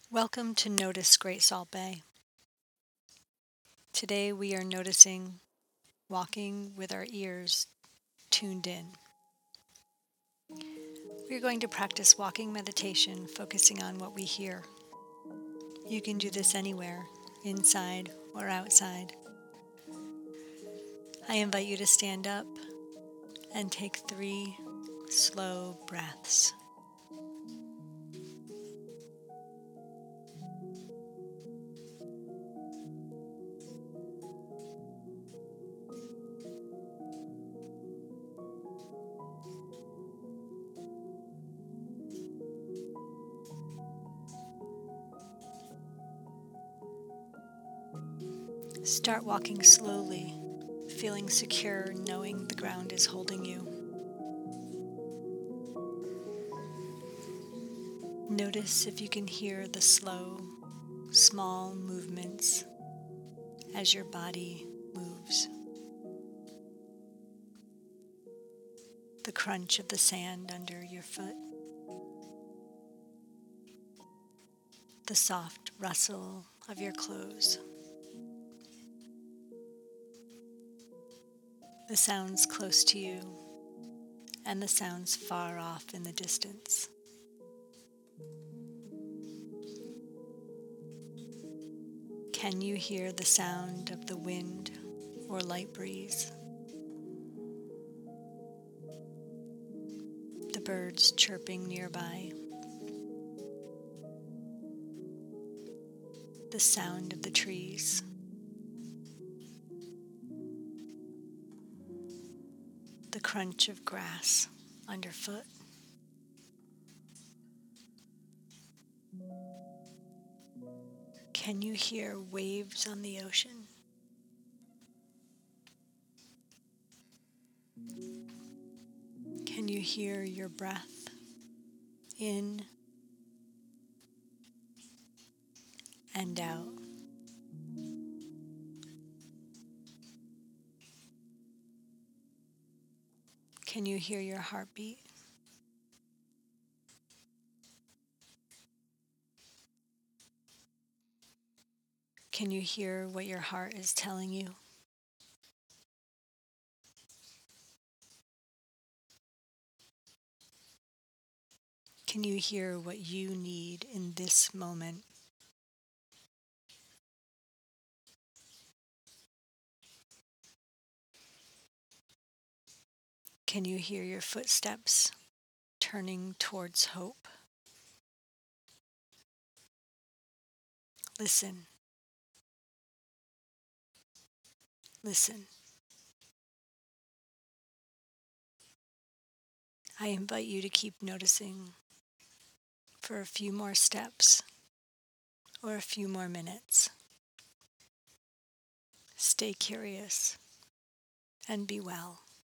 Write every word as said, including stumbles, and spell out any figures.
Welcome to Notice Great Salt Bay. Today we are noticing walking with our ears tuned in. We're going to practice walking meditation, focusing on what we hear. You can do this anywhere, inside or outside. I invite you to stand up and take three slow breaths. Start walking slowly, feeling secure, knowing the ground is holding you. Notice if you can hear the slow, small movements as your body moves. The crunch of the sand under your foot, the soft rustle of your clothes, the sounds close to you and the sounds far off in the distance. Can you hear the sound of the wind or light breeze? The birds chirping nearby, the sound of the trees, the crunch of grass underfoot. Can you hear waves on the ocean? Can you hear your breath in and out? Can you hear your heartbeat? Can you hear what your heart is telling you? Can you hear what you need in this moment? Can you hear your footsteps turning towards hope? Listen. Listen. I invite you to keep noticing for a few more steps or a few more minutes. Stay curious and be well.